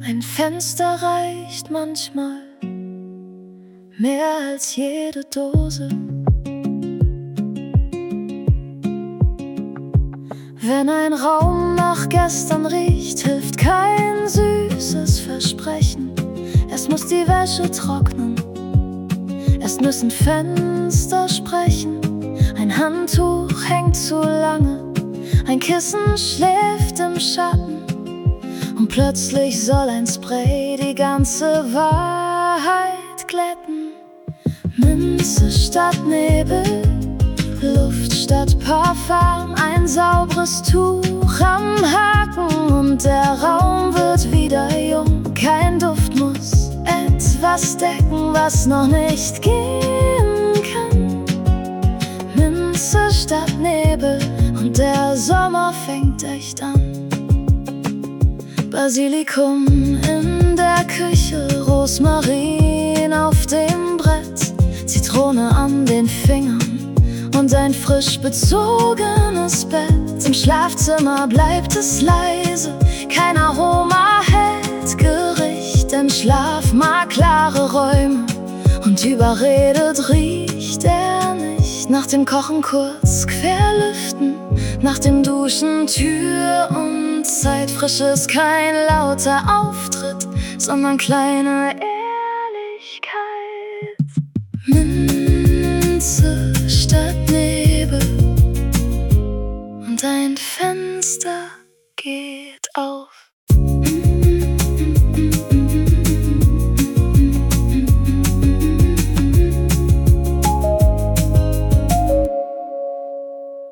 Ein Fenster reicht manchmal mehr als jede Dose. Wenn ein Raum nach gestern riecht, hilft kein süßes Versprechen. Erst muss die Wäsche trocknen, erst müssen Fenster sprechen. Ein Handtuch hängt zu lange, ein Kissen schläft im Schatten. Und plötzlich soll ein Spray die ganze Wahrheit glätten. Minze statt Nebel, Luft statt Parfum, ein sauberes Tuch am Haken und der Raum wird wieder jung. Kein Duft muss etwas decken, was noch nicht gehen kann. Minze statt Nebel und der Sommer fängt echt an. Basilikum in der Küche, Rosmarin auf dem Brett, Zitrone an den Fingern und ein frisch bezogenes Bett. Im Schlafzimmer bleibt es leise, kein Aroma hält Gericht, denn Schlaf mag klare Räume und überredet riecht er nicht. Nach dem Kochen kurz querlüften, nach dem Duschen Tür und Zeit. Frisch ist kein lauter Auftritt, sondern kleine Ehrlichkeit. Minze statt Nebel und ein Fenster geht auf.